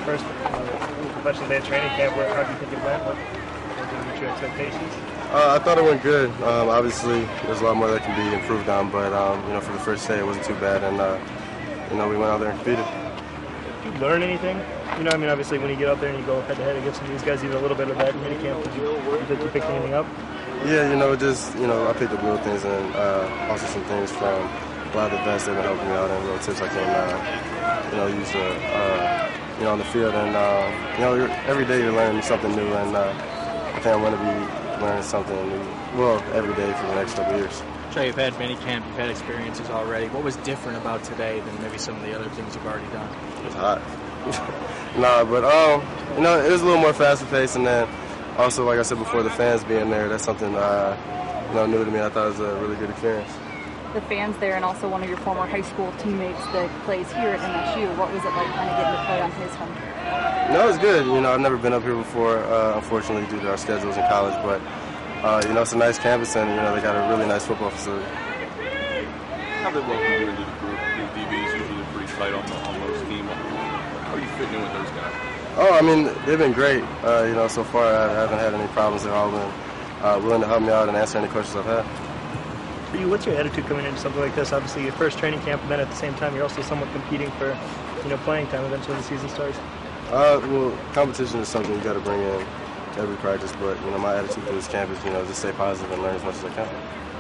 first professional day of training camp. How do you think it went? What were your expectations? I thought it went good. Obviously, there's a lot more that can be improved on, but for the first day, it wasn't too bad, and we went out there and competed. Did you learn anything? Obviously, when you get out there and you go head-to-head against some of these guys, even a little bit of that in minicamp, did you pick anything up? Yeah, I picked up little things and also some things from a lot of the vets that have been helping me out and little tips I can, use on the field. And, every day you're learning something new, and I think I'm going to be learning something new, every day for the next couple of years. Trey, you've had minicamp, you've had experiences already. What was different about today than maybe some of the other things you've already done? It's hot. But it was a little more fast-paced, and then also, like I said before, the fans being there, that's something new to me. I thought it was a really good experience. The fans there, and also one of your former high school teammates that plays here at MSU, what was it like kind of getting to play on his home turf? No, it's good. I've never been up here before, unfortunately, due to our schedules in college, but it's a nice campus, and they got a really nice football facility. How they welcome you into the group? The DBs usually pretty tight on most team. How are you fitting in with those guys? They've been great. So far I haven't had any problems. They've all been willing to help me out and answer any questions I've had. For you, what's your attitude coming into something like this? Obviously, your first training camp, and then at the same time, you're also somewhat competing for, playing time eventually when the season starts. Competition is something you got to bring in every practice, but my attitude for this camp is just stay positive and learn as much as I can.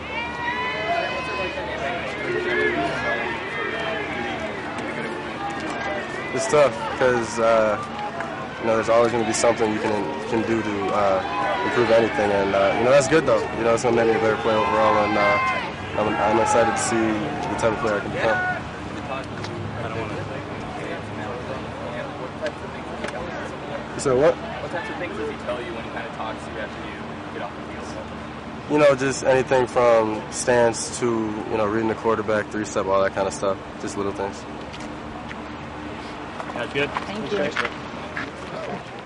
It's tough because there's always going to be something you can do to improve anything, and that's good though. It's going to make me a better player overall, and I'm excited to see the type of player I can become. So what? What types of things does he tell you when he kind of talks to you after you get off the field? Just anything from stance to reading the quarterback, 3-step, all that kind of stuff. Just little things. That's good. Thank you.